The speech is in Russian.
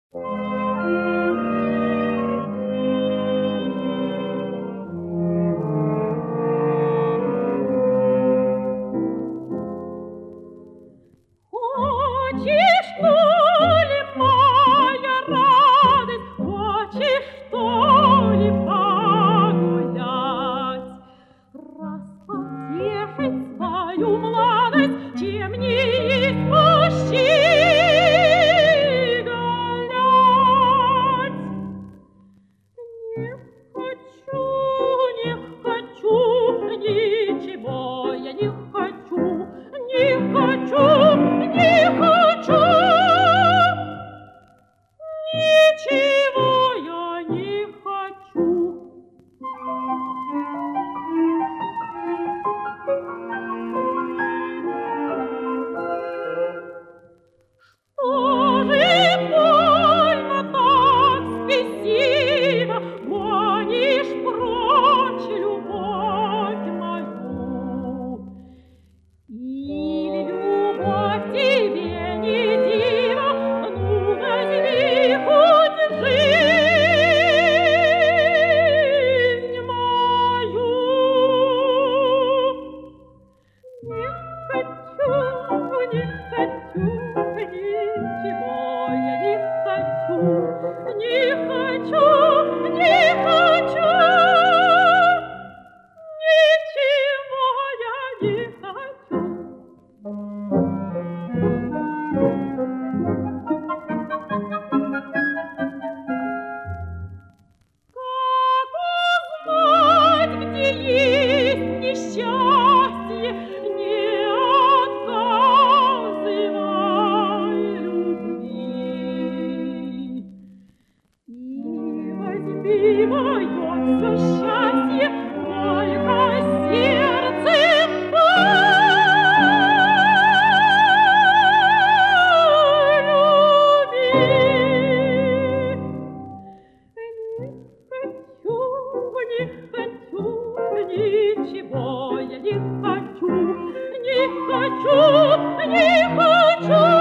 Хочешь, что ли, моя радость, хочешь, что ли, погулять? Раз потешить свою молодость, чем не есть пущи гулять? Не хочу, ничего я не хочу, не хочу, не хочу, ничего я не хочу. Что же больно так спесиво гонишь прочь любовь мою? Или любовь тебе не диво, ну возьми хоть жизнь мою. Не хочу, не хочу, ничего я не хочу, не хочу, не хочу, ничего я не хочу. Как узнать, где есть несчастье, не отказывай любви. И возьми моё всё счастье, только сердце полюби. Ничего я не хочу, не хочу, не хочу.